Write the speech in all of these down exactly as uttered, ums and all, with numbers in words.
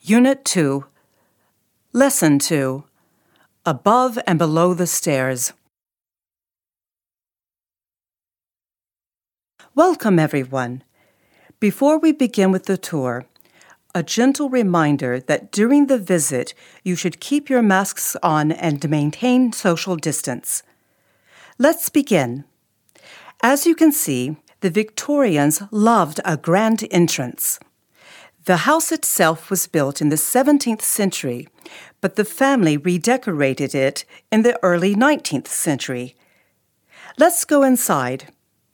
Unit two, Lesson two, Above and Below the Stairs. Welcome, everyone. Before we begin with the tour, a gentle reminder that during the visit, you should keep your masks on and maintain social distance. Let's begin. As you can see, the Victorians loved a grand entrance. The house itself was built in the seventeenth century, but the family redecorated it in the early nineteenth century. Let's go inside.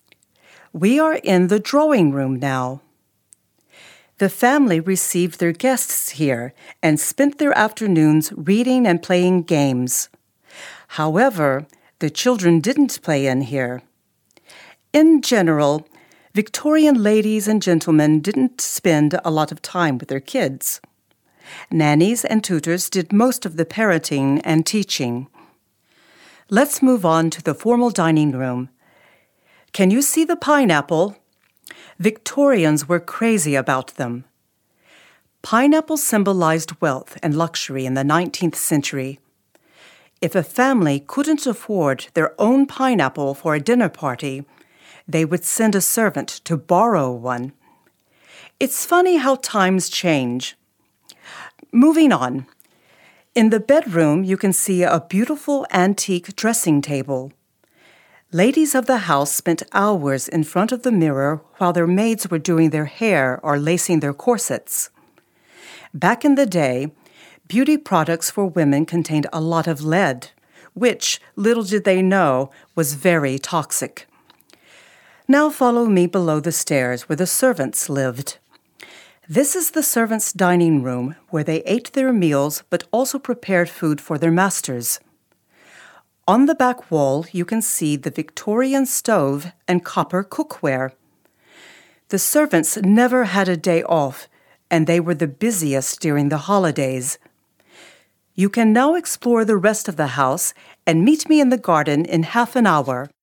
We are in the drawing room now. The family received their guests here and spent their afternoons reading and playing games. However, the children didn't play in here. In general, Victorian ladies and gentlemen didn't spend a lot of time with their kids. Nannies and tutors did most of the parenting and teaching. Let's move on to the formal dining room. Can you see the pineapple? Victorians were crazy about them. Pineapples symbolized wealth and luxury in the nineteenth century. If a family couldn't afford their own pineapple for a dinner party, they would send a servant to borrow one. It's funny how times change. Moving on. In the bedroom, you can see a beautiful antique dressing table. Ladies of the house spent hours in front of the mirror while their maids were doing their hair or lacing their corsets. Back in the day, beauty products for women contained a lot of lead, which, little did they know, was very toxic. Now follow me below the stairs where the servants lived. This is the servants' dining room where they ate their meals but also prepared food for their masters. On the back wall, you can see the Victorian stove and copper cookware. The servants never had a day off, and they were the busiest during the holidays. You can now explore the rest of the house and meet me in the garden in half an hour.